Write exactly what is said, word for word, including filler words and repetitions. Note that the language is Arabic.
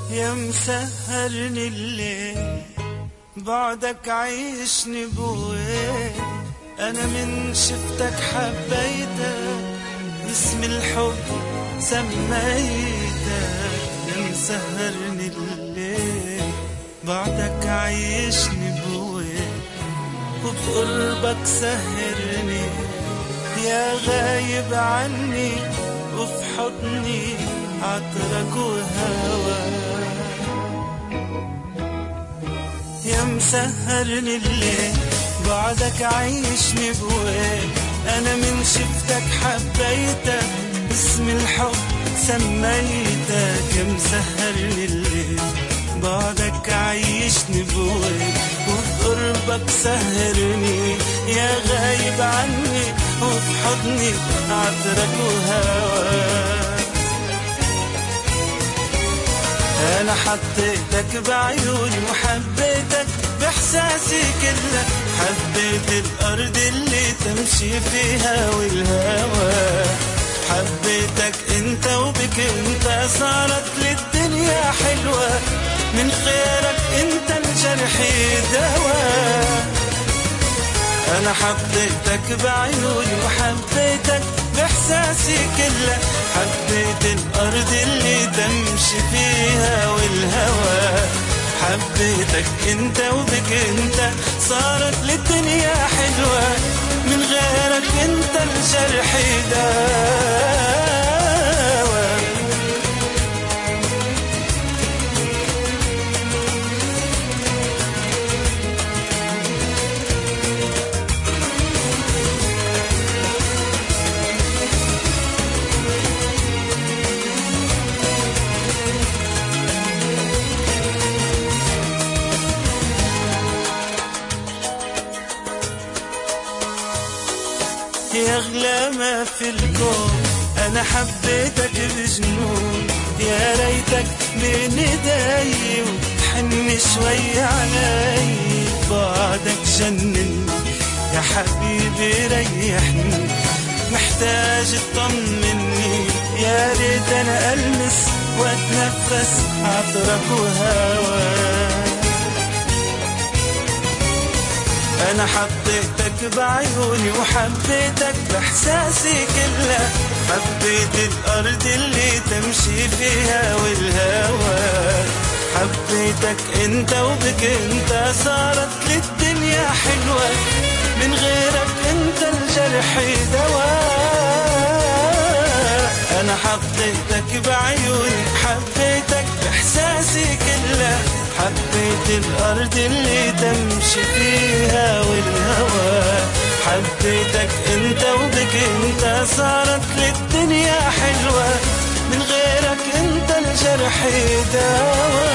يا مسهرني الليل بعدك عيشني بوين. أنا من شفتك حبيتك باسم الحب سميتك. يا مسهرني الليل بعدك عيشني بوين، وبقربك سهرني يا غايب عني، وفي حضني عطرك وهواك. يا مسهرني الليل بعدك عيشني بوين. أنا من شفتك حبيتك باسم الحب سميتك. يا مسهرني الليل بعدك عيشني بوين، وبقربك سهرني يا غايب عني، وفي حضني عطرك وهواك. أنا حطيتك بعيوني وحبيتك بإحساسي كله، حبيت الأرض اللي تمشي فيها والهوى. حبيتك انت وبك انت صارت للدنيا حلوة، من خيرك انت الجرح دواء. أنا حبيتك بعيوني وحبيتك بإحساسي كله، حبيت الأرض اللي تمشي فيها والهوى. حبيتك انت وبك انت صارت للدنيا حلوة، من غيرك انت الجرح دواء. يا أغلى ما في الكون أنا حبيتك بجنون. يا ريتك بين ايدي وتحن شوي علي، بعدك جنني يا حبيبي ريحني، محتاج تطمني. يا ريت أنا ألمس وأتنفس عطرك وهواك. أنا حطيتك بعيوني وحبيتك بإحساسي كله، حبيت الأرض اللي تمشي فيها والهوى. حبيتك انت وبك انت صارت للدنيا حلوة، من غيرك انت الجرح دواء. أنا حطيتك بعيوني حبيتك بإحساسي كله، حبيت الأرض اللي تمشي فيها والهوى. حبيتك انت وبك انت صارت للدنيا حلوة، من غيرك انت الجرح دواء.